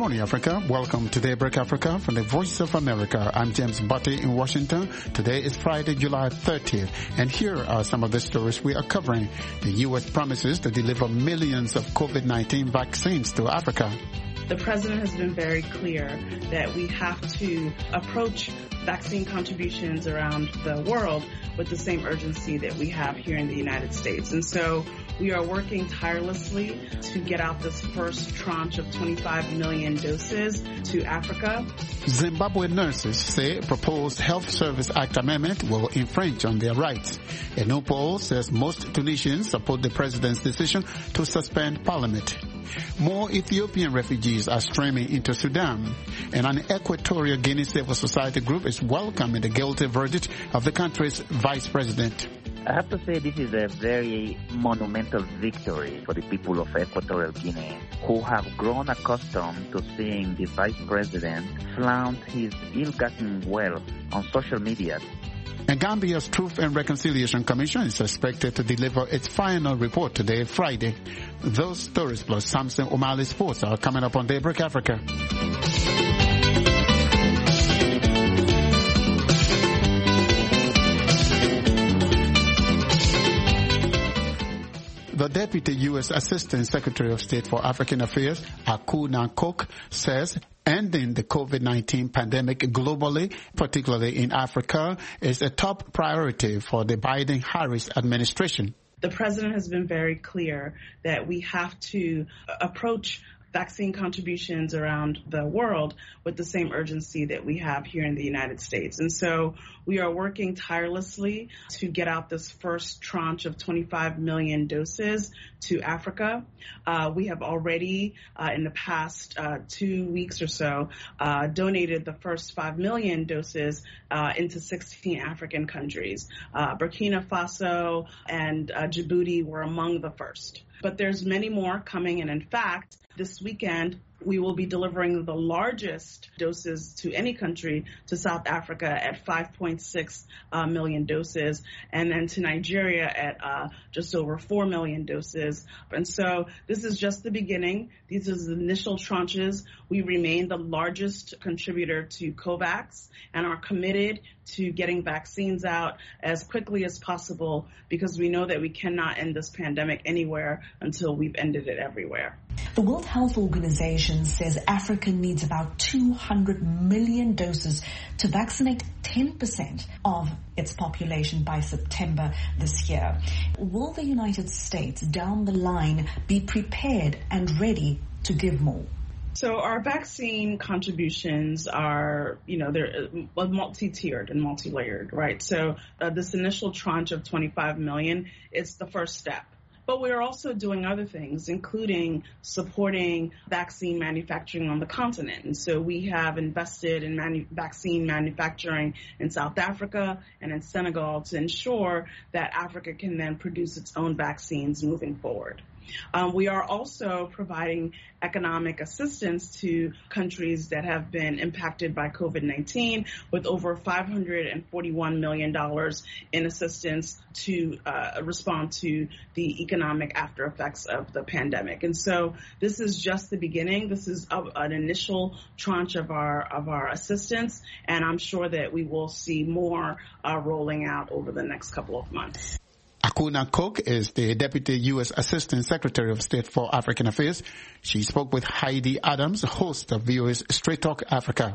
morning, Africa. Welcome to Daybreak Africa from the Voice of America. I'm James Butty in Washington. Today is Friday, July 30th, and here are some of the stories we are covering. The U.S. promises to deliver millions of COVID-19 vaccines to Africa. The president has been very clear that we have to approach vaccine contributions around the world with the same urgency that we have here in the United States. And so we are working tirelessly to get out this first tranche of 25 million doses to Africa. Zimbabwe nurses say a proposed Health Service Act amendment will infringe on their rights. A new poll says most Tunisians support the president's decision to suspend parliament. More Ethiopian refugees are streaming into Sudan, and an Equatorial Guinea civil society group is welcoming the guilty verdict of the country's vice president. I have to say this is a very monumental victory for the people of Equatorial Guinea, who have grown accustomed to seeing the vice president flaunt his ill-gotten wealth on social media. And Gambia's Truth and Reconciliation Commission is expected to deliver its final report today, Friday. Those stories plus Samson O'Malley Sports are coming up on Daybreak Africa. The Deputy U.S. Assistant Secretary of State for African Affairs, Akuna Cook, says ending the COVID-19 pandemic globally, particularly in Africa, is a top priority for the Biden-Harris administration. The president has been very clear that we have to approach vaccine contributions around the world with the same urgency that we have here in the United States. And so we are working tirelessly to get out this first tranche of 25 million doses to Africa. We have already, in the past 2 weeks or so, donated the first 5 million doses into 16 African countries. Burkina Faso and Djibouti were among the first. But there's many more coming, and in fact, this weekend, we will be delivering the largest doses to any country to South Africa at 5.6 million doses, and then to Nigeria at just over 4 million doses. And so this is just the beginning. These are the initial tranches. We remain the largest contributor to COVAX and are committed to getting vaccines out as quickly as possible because we know that we cannot end this pandemic anywhere until we've ended it everywhere. The World Health Organization says Africa needs about 200 million doses to vaccinate 10% of its population by September this year. Will the United States down the line be prepared and ready to give more? So our vaccine contributions are, they're multi-tiered and multi-layered, right? So this initial tranche of 25 million, it's the first step. But we're also doing other things, including supporting vaccine manufacturing on the continent. And so we have invested in vaccine manufacturing in South Africa and in Senegal to ensure that Africa can then produce its own vaccines moving forward. We are also providing economic assistance to countries that have been impacted by COVID-19 with over $541 million in assistance to respond to the economic after effects of the pandemic. And so this is just the beginning. This is an initial tranche of our assistance, and I'm sure that we will see more rolling out over the next couple of months. Akuna Cook is the Deputy U.S. Assistant Secretary of State for African Affairs. She spoke with Heidi Adams, host of VOA's Straight Talk Africa.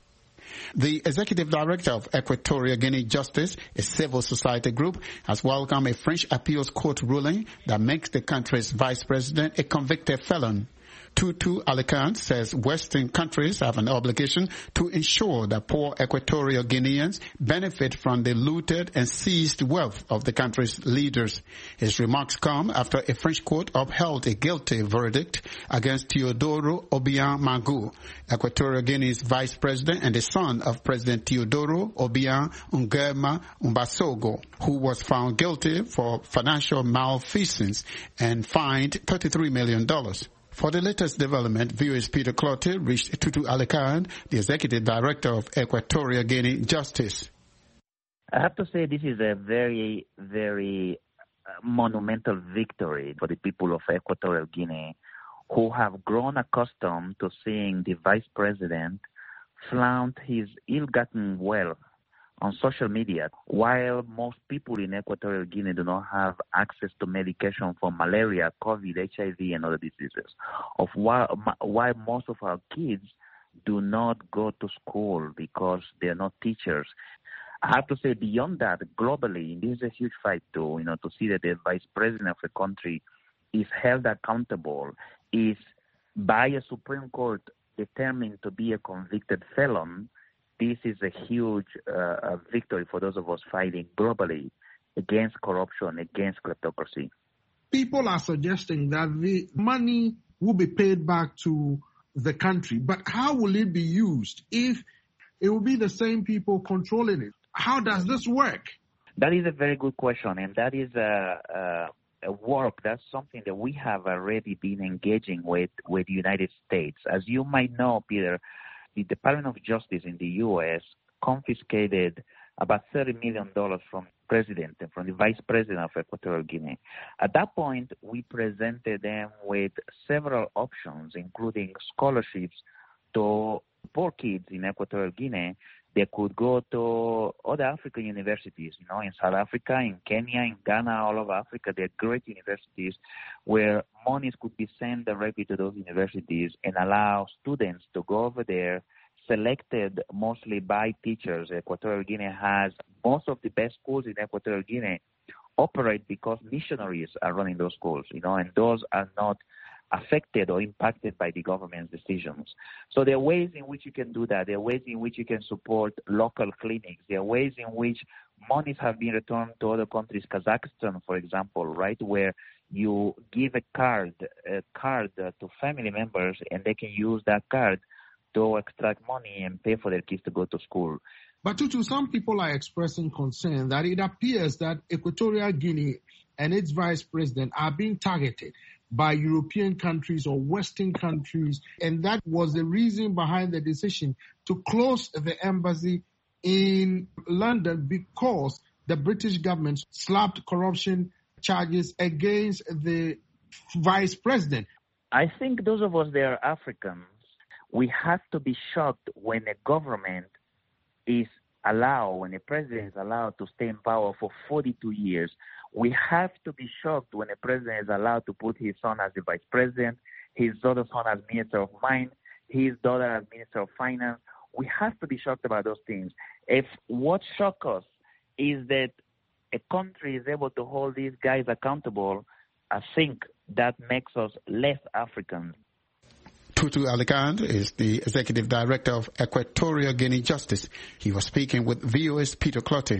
The Executive Director of Equatorial Guinea Justice, a civil society group, has welcomed a French appeals court ruling that makes the country's vice president a convicted felon. Tutu Alicante says Western countries have an obligation to ensure that poor Equatorial Guineans benefit from the looted and seized wealth of the country's leaders. His remarks come after a French court upheld a guilty verdict against Teodoro Obiang Magu, Equatorial Guinea's vice president and the son of President Teodoro Obiang Nguema Mbasogo, who was found guilty for financial malfeasance and fined $33 million. For the latest development, VOA's Peter Clottey reached Tutu Alicante, the Executive Director of Equatorial Guinea Justice. I have to say this is a very, very monumental victory for the people of Equatorial Guinea, who have grown accustomed to seeing the vice president flaunt his ill-gotten wealth on social media, while most people in Equatorial Guinea do not have access to medication for malaria, COVID, HIV, and other diseases, of why most of our kids do not go to school because they're not teachers. I have to say, beyond that, globally, this is a huge fight to see that the vice president of a country is held accountable, is by a Supreme Court determined to be a convicted felon. This is a huge victory for those of us fighting globally against corruption, against kleptocracy. People are suggesting that the money will be paid back to the country, but how will it be used if it will be the same people controlling it? How does this work? That is a very good question, and that is a work. That's something that we have already been engaging with the United States. As you might know, Peter, the Department of Justice in the U.S. confiscated about $30 million from president and from the vice president of Equatorial Guinea. At that point, we presented them with several options, including scholarships to poor kids in Equatorial Guinea. They could go to other African universities, in South Africa, in Kenya, in Ghana, all over Africa. There are great universities where monies could be sent directly to those universities and allow students to go over there, selected mostly by teachers. Equatorial Guinea has most of the best schools in Equatorial Guinea operate because missionaries are running those schools, and those are not affected or impacted by the government's decisions. So there are ways in which you can do that. There are ways in which you can support local clinics. There are ways in which monies have been returned to other countries, Kazakhstan, for example, right, where you give a card to family members, and they can use that card to extract money and pay for their kids to go to school. But Tutu, some people are expressing concern that it appears that Equatorial Guinea and its vice president are being targeted by European countries or Western countries, and that was the reason behind the decision to close the embassy in London, because the British government slapped corruption charges against the vice president. I think those of us that are Africans, we have to be shocked when a government is allowed, when a president is allowed to stay in power for 42 years. We have to be shocked when a president is allowed to put his son as the vice president, his other son as minister of mine, his daughter as minister of finance. We have to be shocked about those things. If what shocks us is that a country is able to hold these guys accountable, I think that makes us less African. Tutu Alicante is the Executive Director of Equatorial Guinea Justice. He was speaking with VOA's Peter Clottey.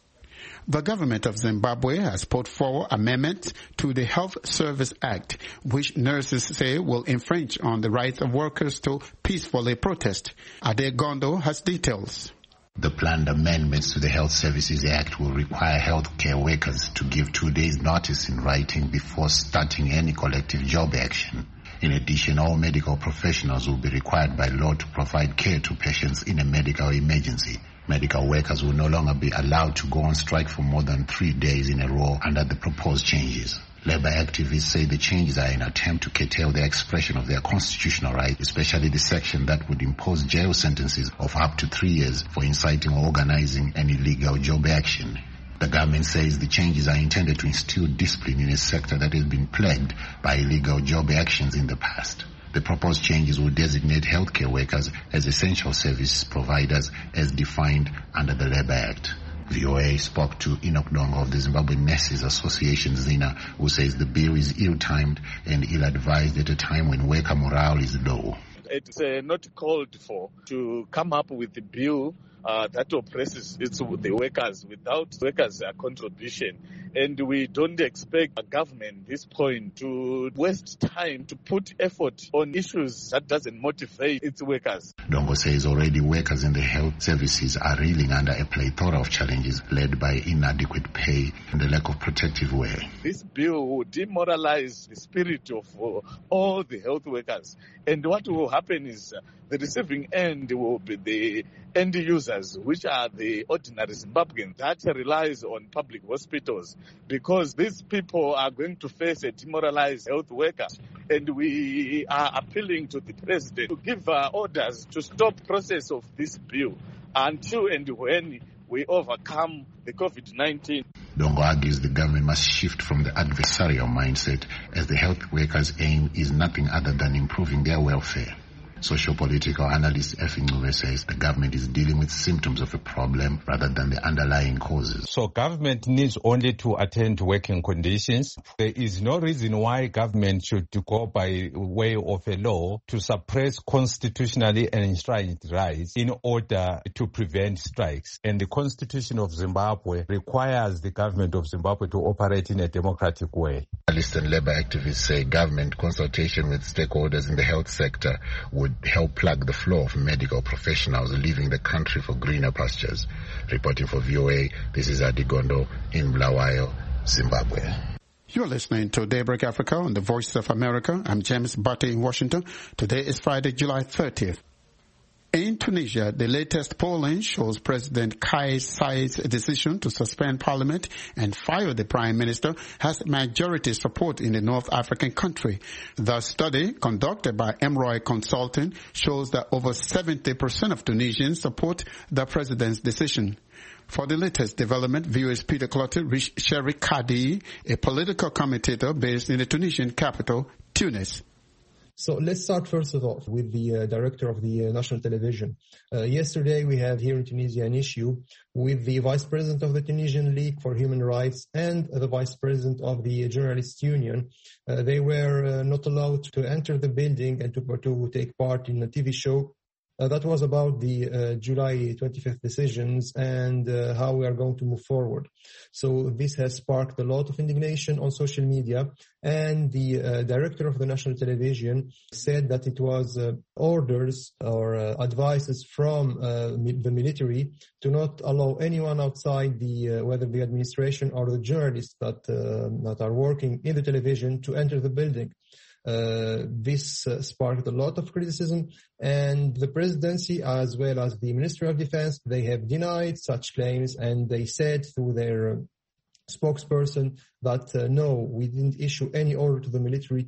The government of Zimbabwe has put forward amendments to the Health Service Act, which nurses say will infringe on the rights of workers to peacefully protest. Ade Gondo has details. The planned amendments to the Health Services Act will require healthcare workers to give 2 days notice in writing before starting any collective job action. In addition, all medical professionals will be required by law to provide care to patients in a medical emergency. Medical workers will no longer be allowed to go on strike for more than 3 days in a row under the proposed changes. Labour activists say the changes are an attempt to curtail the expression of their constitutional right, especially the section that would impose jail sentences of up to 3 years for inciting or organizing an illegal job action. The government says the changes are intended to instill discipline in a sector that has been plagued by illegal job actions in the past. The proposed changes will designate healthcare workers as essential service providers as defined under the Labour Act. VOA spoke to Enoch Dongo of the Zimbabwe Nurses Association, ZINA, who says the bill is ill-timed and ill-advised at a time when worker morale is low. It's not called for to come up with a bill that oppresses the workers without workers' contribution. And we don't expect a government at this point to waste time to put effort on issues that doesn't motivate its workers. Dongo says already workers in the health services are reeling under a plethora of challenges led by inadequate pay and the lack of protective wear. This bill will demoralize the spirit of all the health workers. And what will happen is the receiving end will be end users, which are the ordinary Zimbabweans, that relies on public hospitals, because these people are going to face a demoralized health worker. And we are appealing to the president to give orders to stop process of this bill until and when we overcome the COVID-19. Dongo argues the government must shift from the adversarial mindset, as the health workers' aim is nothing other than improving their welfare. Socio-political analyst Effie Ncube says the government is dealing with symptoms of a problem rather than the underlying causes. So government needs only to attend to working conditions. There is no reason why government should go by way of a law to suppress constitutionally enshrined rights in order to prevent strikes. And the Constitution of Zimbabwe requires the government of Zimbabwe to operate in a democratic way. Analysts and labor activists say government consultation with stakeholders in the health sector would help plug the flow of medical professionals leaving the country for greener pastures. Reporting for VOA, this is Adi Gondo in Bulawayo, Zimbabwe. You're listening to Daybreak Africa on the Voice of America. I'm James Butte in Washington. Today is Friday, July 30th. In Tunisia, the latest polling shows President Kais Said's decision to suspend parliament and fire the prime minister has majority support in the North African country. The study, conducted by Emroy Consulting, shows that over 70% of Tunisians support the president's decision. For the latest development, viewers Peter Clottey reached Cherik Kadi, a political commentator based in the Tunisian capital, Tunis. So let's start first of all with the director of the national television. Yesterday we had here in Tunisia an issue with the vice president of the Tunisian League for Human Rights and the vice president of the Journalists Union. They were not allowed to enter the building and to take part in a TV show. That was about the July 25th decisions and how we are going to move forward. So this has sparked a lot of indignation on social media, and the director of the national television said that it was orders or advices from the military to not allow anyone outside whether the administration or the journalists that are working in the television to enter the building. This sparked a lot of criticism, and the presidency as well as the Ministry of Defense, they have denied such claims, and they said through their spokesperson that no, we didn't issue any order to the military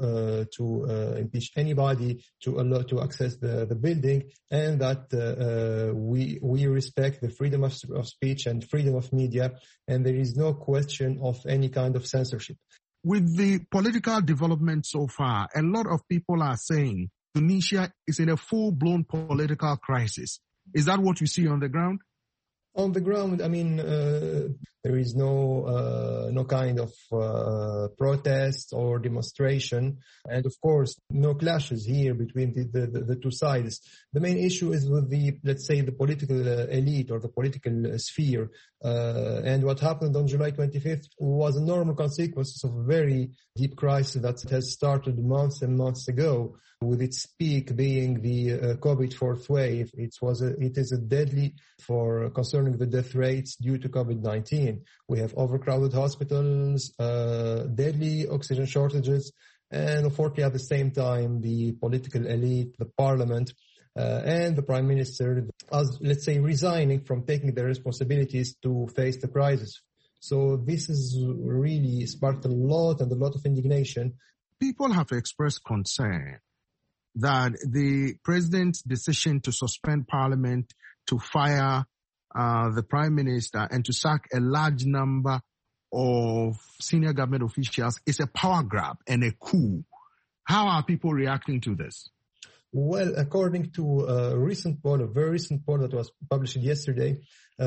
to impeach anybody, to access the building, and that we respect the freedom of speech and freedom of media, and there is no question of any kind of censorship. With the political development so far, a lot of people are saying Tunisia is in a full-blown political crisis. Is that what you see on the ground? On the ground, I mean, there is no kind of protest or demonstration, and of course, no clashes here between the two sides. The main issue is with let's say, the political elite or the political sphere. And what happened on July 25th was a normal consequence of a very deep crisis that has started months and months ago, with its peak being the COVID fourth wave. It is a deadly for concerning the death rates due to COVID-19. We have overcrowded hospitals, deadly oxygen shortages, and unfortunately at the same time the political elite, the parliament, and the prime minister, as let's say, resigning from taking their responsibilities to face the crisis. So this has really sparked a lot of indignation. People have expressed concern that the president's decision to suspend parliament, to fire the prime minister, and to sack a large number of senior government officials is a power grab and a coup. How are people reacting to this? Well, according to a recent poll, a very recent poll that was published yesterday,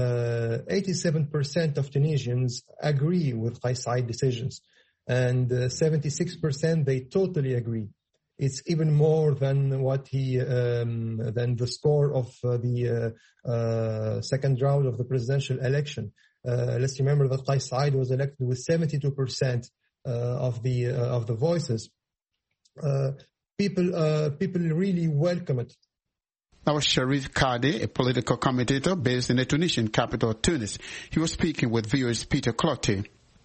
87% of Tunisians agree with Kais Said decisions, and 76% they totally agree. It's even more than what than the score of the second round of the presidential election. Let's remember that Kais Said was elected with 72% of the voices. People really welcome it. That was Cherik Kadi, a political commentator based in the Tunisian capital, Tunis. He was speaking with viewers Peter Clottey.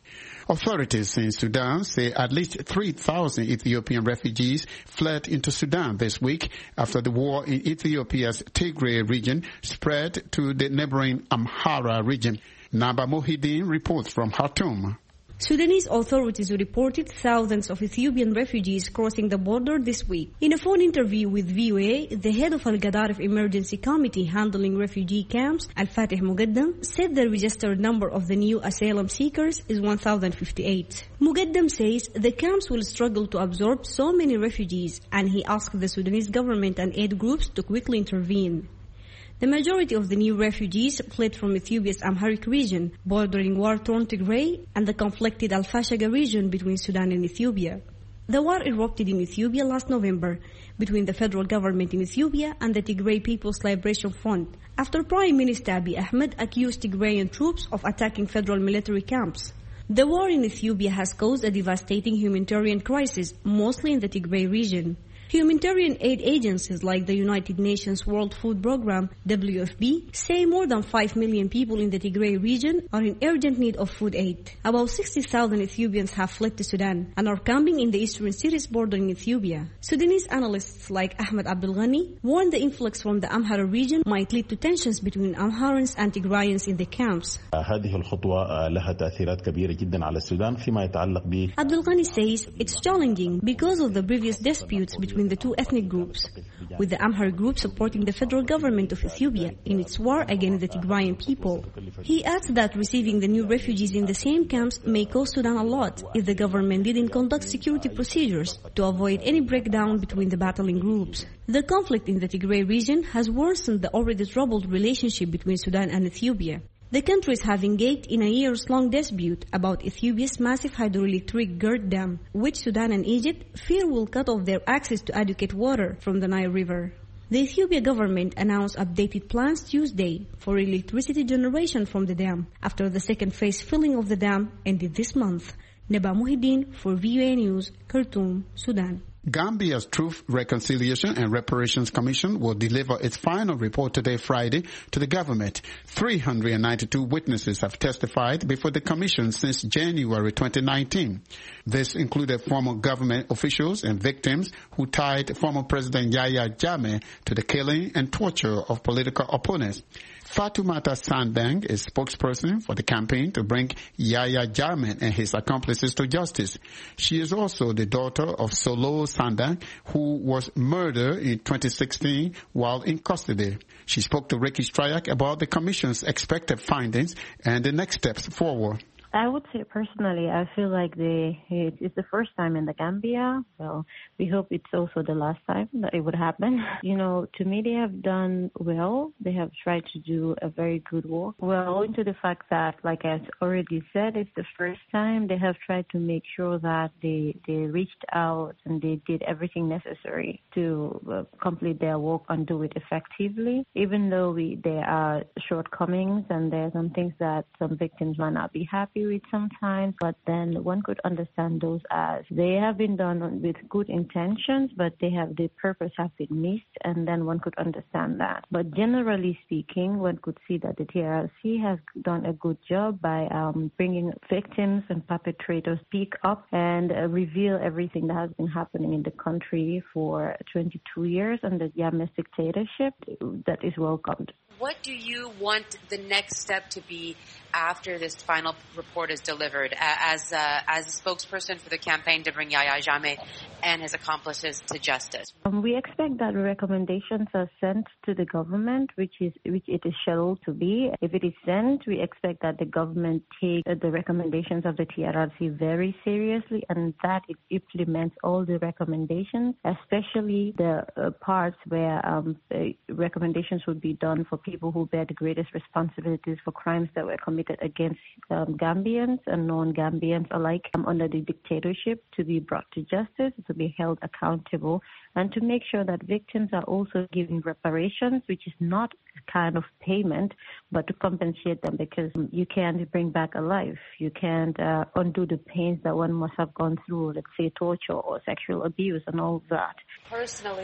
Authorities in Sudan say at least 3,000 Ethiopian refugees fled into Sudan this week after the war in Ethiopia's Tigray region spread to the neighboring Amhara region. Naba Mohideen reports from Khartoum. Sudanese authorities reported thousands of Ethiopian refugees crossing the border this week. In a phone interview with VOA, the head of Al-Gadarif Emergency Committee handling refugee camps, Al-Fatih Mugaddam, said the registered number of the new asylum seekers is 1,058. Mugaddam says the camps will struggle to absorb so many refugees, and he asked the Sudanese government and aid groups to quickly intervene. The majority of the new refugees fled from Ethiopia's Amharic region, bordering war-torn Tigray, and the conflicted Al-Fashaga region between Sudan and Ethiopia. The war erupted in Ethiopia last November between the federal government in Ethiopia and the Tigray People's Liberation Front, after Prime Minister Abiy Ahmed accused Tigrayan troops of attacking federal military camps. The war in Ethiopia has caused a devastating humanitarian crisis, mostly in the Tigray region. Humanitarian aid agencies like the United Nations World Food Programme, WFP, say more than 5 million people in the Tigray region are in urgent need of food aid. About 60,000 Ethiopians have fled to Sudan and are camping in the eastern cities bordering Ethiopia. Sudanese analysts like Ahmed Abdul Ghani warn the influx from the Amhara region might lead to tensions between Amharans and Tigrayans in the camps. Abdul Ghani says it's challenging because of the previous disputes between the two ethnic groups, with the Amhara group supporting the federal government of Ethiopia in its war against the Tigrayan people. He adds that receiving the new refugees in the same camps may cost Sudan a lot if the government didn't conduct security procedures to avoid any breakdown between the battling groups. The conflict in the Tigray region has worsened the already troubled relationship between Sudan and Ethiopia. The countries have engaged in a years-long dispute about Ethiopia's massive hydroelectric GERD dam, which Sudan and Egypt fear will cut off their access to adequate water from the Nile River. The Ethiopia government announced updated plans Tuesday for electricity generation from the dam after the second phase filling of the dam ended this month. Naba Mohideen for VOA News, Khartoum, Sudan. Gambia's Truth, Reconciliation and Reparations Commission will deliver its final report today, Friday, to the government. 392 witnesses have testified before the commission since January 2019. This included former government officials and victims who tied former President Yahya Jammeh to the killing and torture of political opponents. Fatoumata Sandang is spokesperson for the campaign to bring Yahya Jammeh and his accomplices to justice. She is also the daughter of Solo Sandang, who was murdered in 2016 while in custody. She spoke to Ricky Strayak about the commission's expected findings and the next steps forward. I would say personally, I feel like it's the first time in the Gambia. So we hope it's also the last time that it would happen. You know, to me, they have done well. They have tried to do a very good work. Well, owing to the fact that, like I already said, it's the first time, they have tried to make sure that they reached out and they did everything necessary to complete their work and do it effectively. Even though there are shortcomings and there are some things that some victims might not be happy with sometimes, but then one could understand those as they have been done with good intentions, but the purpose have been missed, and then one could understand that. But generally speaking, one could see that the TRRC has done a good job by bringing victims and perpetrators speak up and reveal everything that has been happening in the country for 22 years under Jammeh's dictatorship. That is welcomed. What do you want the next step to be after this final report is delivered? As a spokesperson for the campaign to bring Yahya Jammeh and his accomplices to justice? We expect that recommendations are sent to the government, which it is scheduled to be. If it is sent, we expect that the government take the recommendations of the TRRC very seriously, and that it implements all the recommendations, especially the parts where recommendations would be done for people who bear the greatest responsibilities for crimes that were committed against Gambians and non-Gambians alike under the dictatorship, to be brought to justice, to be held accountable, and to make sure that victims are also given reparations, which is not a kind of payment, but to compensate them, because you can't bring back a life. You can't undo the pains that one must have gone through, let's say torture or sexual abuse and all of that. Personally,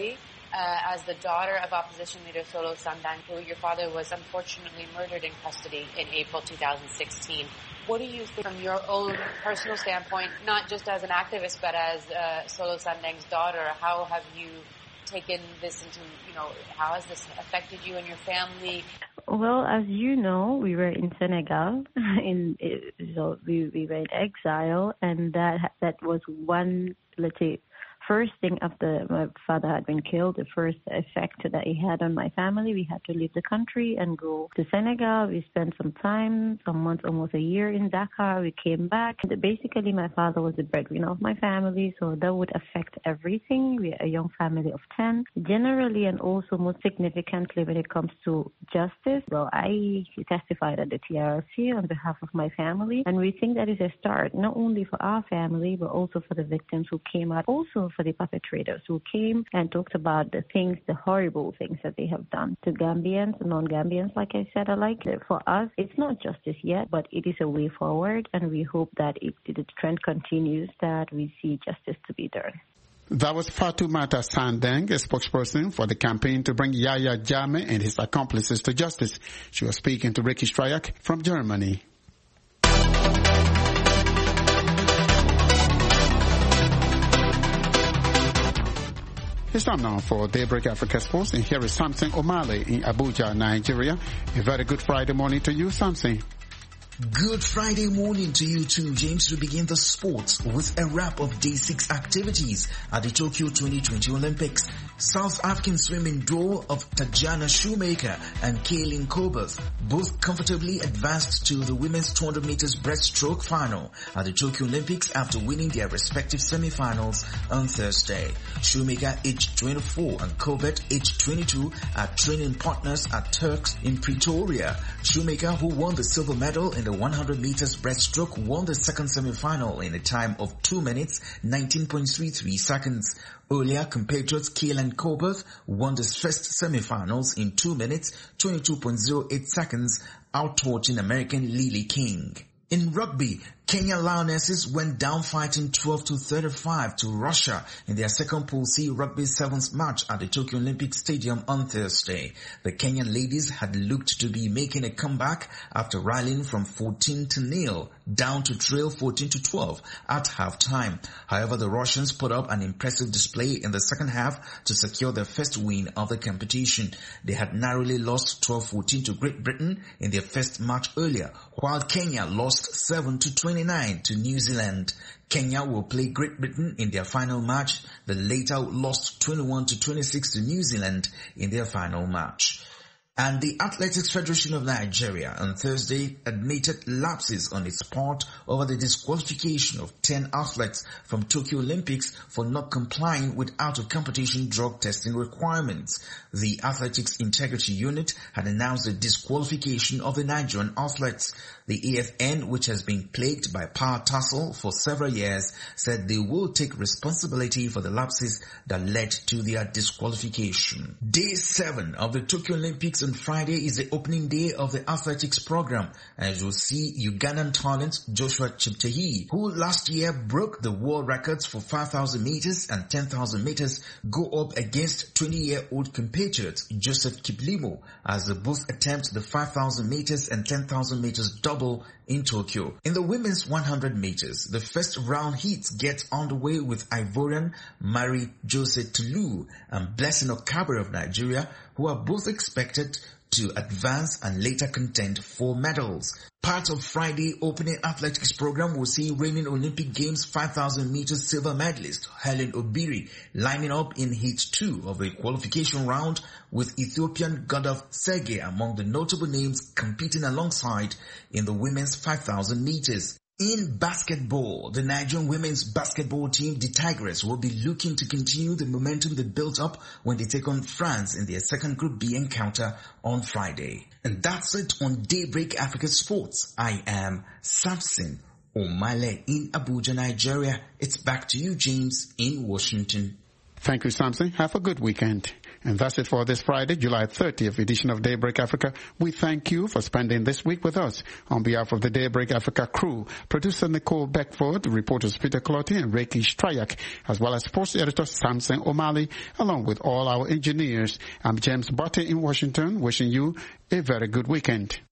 as the daughter of opposition leader Solo Sandang, who your father was unfortunately murdered in custody in April 2016. What do you think from your own personal standpoint, not just as an activist, but as Solo Sandang's daughter? How have you taken this into, how has this affected you and your family? Well, as you know, we were in Senegal, so we were in exile, and that was one, let's say, first thing after my father had been killed, the first effect that he had on my family. We had to leave the country and go to Senegal. We spent some time, some months, almost a year in Dakar. We came back. Basically, my father was the breadwinner of my family, so that would affect everything. We're a young family of 10. Generally, and also most significantly when it comes to justice, well, I testified at the TRC on behalf of my family, and we think that is a start, not only for our family, but also for the victims who came out, also for the perpetrators who came and talked about the horrible things that they have done to Gambians, non-Gambians, like I said alike. For us, it's not justice yet, but it is a way forward, and we hope that if the trend continues, that we see justice to be done. That was Fatoumata Sandang, a spokesperson for the campaign to bring Yahya Jammeh and his accomplices to justice. She was speaking to Ricky Strayak from Germany. It's time now for Daybreak Africa Sports, and here is Samson Omale in Abuja, Nigeria. A very good Friday morning to you, Samson. Good Friday morning to you too, James. We begin the sports with a wrap of Day 6 activities at the Tokyo 2020 Olympics. South African swimming duo of Tajana Shoemaker and Kaylin Kobath both comfortably advanced to the women's 200 meters breaststroke final at the Tokyo Olympics after winning their respective semi-finals on Thursday. Shoemaker, aged 24, and Kobath, aged 22, are training partners at Turks in Pretoria. Shoemaker, who won the silver medal in the 100 meters breaststroke, won the second semi-final in a time of 2 minutes, 19.33 seconds. Earlier, compatriots Kaylin Kobath won the first semi-finals in 2 minutes, 22.08 seconds, out-torching American Lily King. In rugby, Kenya Lionesses went down fighting 12-35 to Russia in their second Pool C Rugby Sevens match at the Tokyo Olympic Stadium on Thursday. The Kenyan ladies had looked to be making a comeback after rallying from 14-0 down to trail 14-12 at halftime. However, the Russians put up an impressive display in the second half to secure their first win of the competition. They had narrowly lost 12-14 to Great Britain in their first match earlier, while Kenya lost 7-29 to New Zealand. Kenya will play Great Britain in their final match. The latter lost 21-26 to New Zealand in their final match. And the Athletics Federation of Nigeria on Thursday admitted lapses on its part over the disqualification of 10 athletes from Tokyo Olympics for not complying with out-of-competition drug testing requirements. The Athletics Integrity Unit had announced the disqualification of the Nigerian athletes. The AFN, which has been plagued by power tussle for several years, said they will take responsibility for the lapses that led to their disqualification. Day 7 of the Tokyo Olympics on Friday is the opening day of the athletics program, as you'll see Ugandan talent Joshua Cheptegei, who last year broke the world records for 5,000 meters and 10,000 meters, go up against 20-year-old compatriot Joseph Kiplimo as they both attempt the 5,000 meters and 10,000 meters double in Tokyo. In the women's 100 meters, the first round heats get underway with Ivorian Mary Jose Tulu and Blessing Okabe of Nigeria, who are both expected to advance and later contend for medals. Part of Friday opening athletics program will see reigning Olympic Games 5,000 meters silver medalist Helen Obiri lining up in Heat 2 of a qualification round with Ethiopian Godov Sergei among the notable names competing alongside in the women's 5,000 meters. In basketball, the Nigerian women's basketball team, the Tigress, will be looking to continue the momentum they built up when they take on France in their second Group B encounter on Friday. And that's it on Daybreak Africa Sports. I am Samson Omale in Abuja, Nigeria. It's back to you, James, in Washington. Thank you, Samson. Have a good weekend. And that's it for this Friday, July 30th edition of Daybreak Africa. We thank you for spending this week with us. On behalf of the Daybreak Africa crew, producer Nicole Beckford, reporters Peter Clotty and Reiki Strayak, as well as sports editor Samson O'Malley, along with all our engineers, I'm James Butte in Washington, wishing you a very good weekend.